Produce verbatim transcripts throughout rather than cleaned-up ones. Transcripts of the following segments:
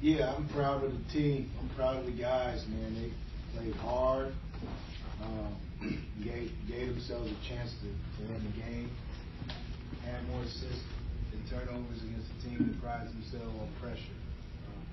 Yeah, I'm proud of the team. I'm proud of the guys, man. They played hard, um, gave, gave themselves a chance to, to win the game, had more assists and turnovers against a team that prides themselves on pressure. Um,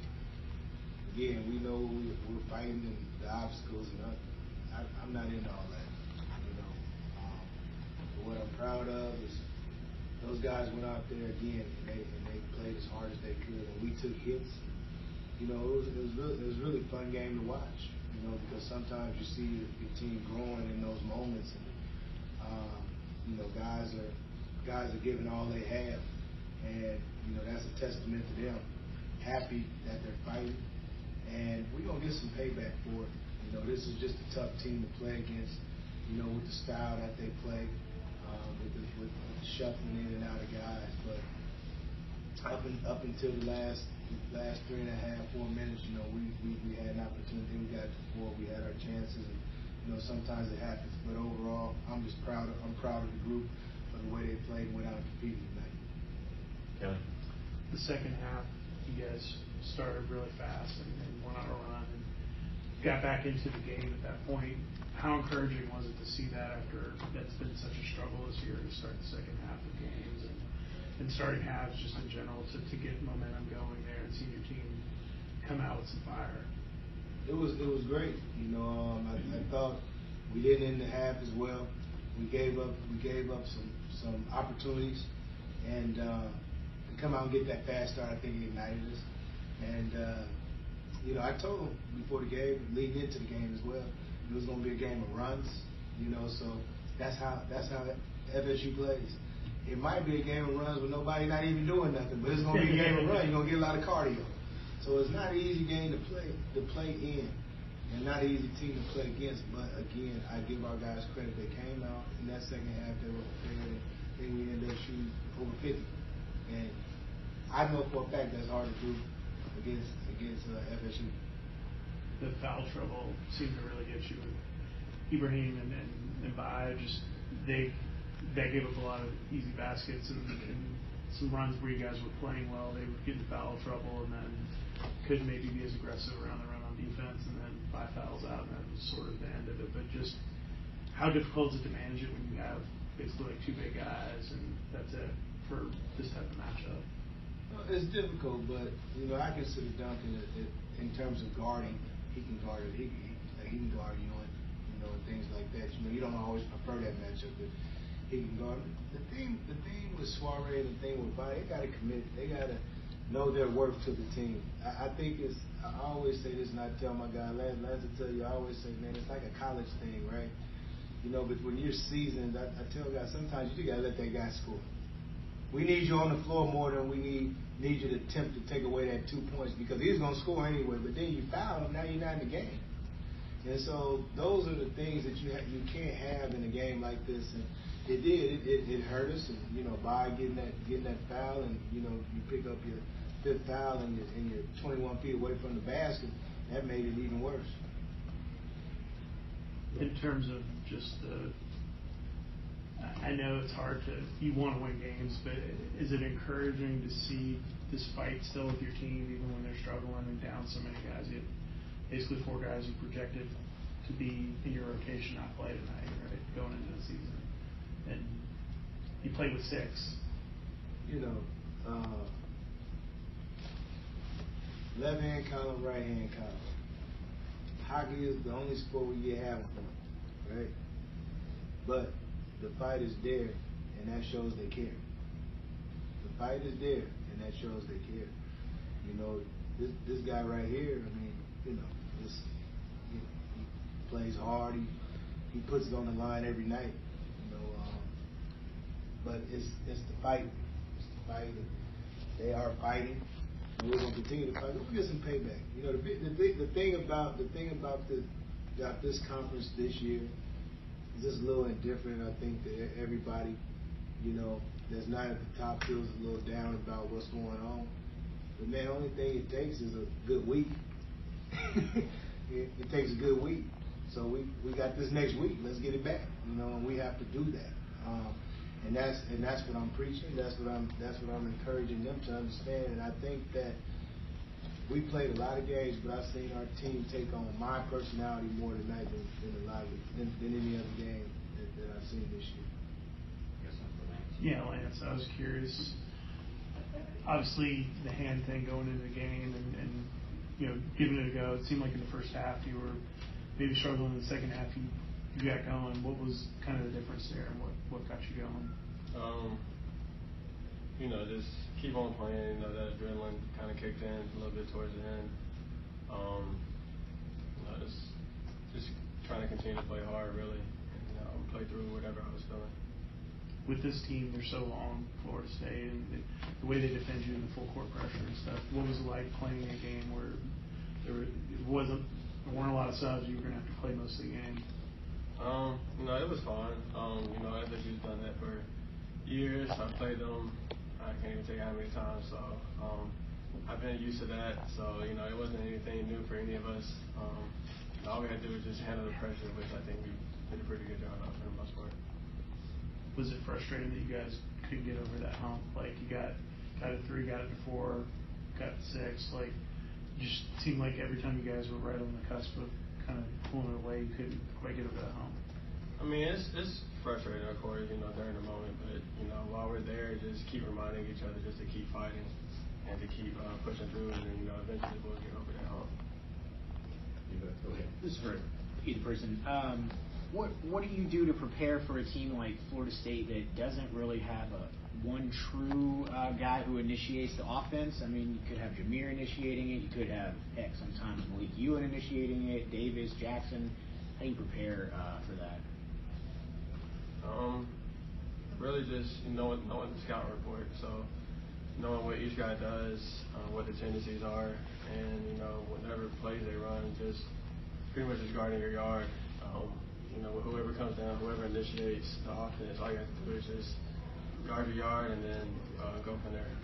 again, we know we, we're fighting and the obstacles, and I, I, I'm not into all that, you know. Um, but what I'm proud of is those guys went out there again and they, and they played as hard as they could, and we took hits. You know, it was, it was really, it was really a fun game to watch. You know, because sometimes you see your, your team growing in those moments, and um, you know, guys are guys are giving all they have, and you know that's a testament to them. Happy that they're fighting, and we're gonna get some payback for it. You know, this is just a tough team to play against. You know, with the style that they play, um, with, the, with, with the shuffling in and out of guys, but up in, up until the last. last three and a half, four minutes, you know, we, we, we had an opportunity, we got to four, we had our chances, and, you know, sometimes it happens, but overall, I'm just proud of, I'm proud of the group for the way they played and went out and competed tonight. Kelly? The second half, you guys started really fast and, and went on a run and got back into the game at that point. How encouraging was it to see that after that's been such a struggle this year to start the second half of games and and starting halves just in general to, to get momentum going there and see your team come out with some fire? It was it was great. You know, um, I, I thought we didn't end the half as well. We gave up we gave up some some opportunities, and uh, to come out and get that fast start, I think it ignited us. And uh, you know, I told them before the game, leading into the game as well, it was going to be a game of runs. You know, so that's how that's how F S U plays. It might be a game of runs with nobody not even doing nothing, but it's going to be a game of runs. You're going to get a lot of cardio. So it's not an easy game to play to play in, and not an easy team to play against. But again, I give our guys credit. They came out in that second half. They were prepared, and then we ended up shooting over fifty. And I know for a fact that's hard to do against against uh, F S U. The foul trouble seemed to really get you. Ibrahim and and, and Bai, just they. They gave up a lot of easy baskets and, and some runs where you guys were playing well. They would get into foul trouble and then couldn't maybe be as aggressive around the rim on defense, and then five fouls out, and that was sort of the end of it. But just how difficult is it to manage it when you have basically like two big guys and that's it for this type of matchup? Well, it's difficult, but you know I consider Duncan it, it, in terms of guarding. He can guard it. He, he, he can guard you and you know and things like that. You know you don't always prefer that matchup, but he can guard. The thing, the thing with Soiree and the thing with Bai, they got to commit. They got to know their worth to the team. I, I think it's. I always say this, and I tell my guy, Lance, Lance will tell you. I always say, man, it's like a college thing, right? You know, but when you're seasoned, I, I tell guys sometimes you got to let that guy score. We need you on the floor more than we need need you to attempt to take away that two points because he's going to score anyway. But then you foul him, now you're not in the game. And so those are the things that you ha- you can't have in a game like this. And it did. It, it, it hurt us. And, you know, by getting that getting that foul and, you know, you pick up your fifth foul and you're, and you're twenty-one feet away from the basket, that made it even worse. In terms of just the, I know it's hard to, you want to win games, but is it encouraging to see this fight still with your team even when they're struggling and down so many guys? You have basically four guys you projected to be in your rotation not play tonight, right, going into the season. And you played with six. You know, uh, left hand column, right hand column. Hockey is the only sport where you have one, right? But the fight is there, and that shows they care. The fight is there, and that shows they care. You know, this this guy right here, I mean, you know, this he, he plays hard. He he puts it on the line every night. You know, um, but it's it's the fight. It's the fight. They are fighting, and we're gonna continue to fight. We'll get some payback. You know, the the thing the thing about the thing about the about this conference this year is just a little indifferent. I think that everybody, you know, that's not at the top feels a little down about what's going on. But man, the only thing it takes is a good week. it, it takes a good week. So we, we got this next week. Let's get it back. You know, and we have to do that. Um, and that's and that's what I'm preaching. That's what I'm that's what I'm encouraging them to understand. And I think that we played a lot of games, but I've seen our team take on my personality more tonight than, than a lot of than, than any other game that, that I've seen this year. Yeah, Lance, I was curious. Obviously, the hand thing going into the game and, and you know giving it a go. It seemed like in the first half you were maybe struggling. In the second half you, you got going. What was kind of the difference there, and what, what got you going? Um, you know, just keep on playing. You know, that adrenaline kind of kicked in a little bit towards the end. Um, you know, just just trying to continue to play hard, really, and you know, play through whatever I was feeling. With this team, they're so long, Florida State, and the, the way they defend you in the full court pressure and stuff. What was it like playing a game where there were, it wasn't there weren't a lot of subs? You were going to have to play most of the game. Um, you know, it was fun. Um, you know, F S U's done that for years. I played them. I can't even tell you how many times. So um, I've been used to that. So you know, it wasn't anything new for any of us. Um, all we had to do was just handle the pressure, which I think we did a pretty good job of for the most part. Was it frustrating that you guys couldn't get over that hump? Like you got got it three, got it to four, got to six. Like just seemed like every time you guys were right on the cusp of kind of pulling it away, you couldn't quite get over that hump. I mean, it's it's frustrating, of course, you know, during the moment. But you know, while we're there, just keep reminding each other just to keep fighting and to keep uh, pushing through, and then, you know, eventually we'll get over that hump. Okay. This is for either person. Um, What what do you do to prepare for a team like Florida State that doesn't really have a one true uh, guy who initiates the offense? I mean, you could have Jameer initiating it. You could have, heck, sometimes Malik Ewan initiating it, Davis, Jackson. How do you prepare uh, for that? Um, really just knowing, knowing the scout report. So knowing what each guy does, uh, what the tendencies are, and, you know, whatever plays they run, just pretty much just guarding your yard. Um, You know, whoever comes down, whoever initiates the offense, all you have to do is just guard your yard and then uh, go from there.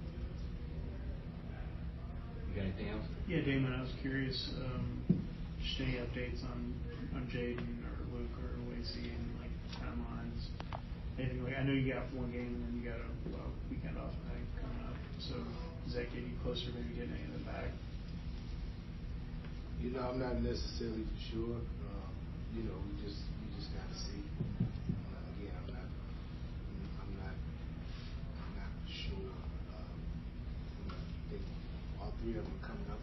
You got anything else? Yeah, Damon, I was curious, um, just any updates on on Jaden or Luke or Lacey and like timelines, anything like. I know you got one game and then you got a, a weekend off, I think, coming up. So does that get you closer to maybe getting any of them back? You know, I'm not necessarily for sure. Uh, you know, we just we just got to see. Uh, again, I'm not I'm not I'm not sure. Um, you know, I think all three of them are coming up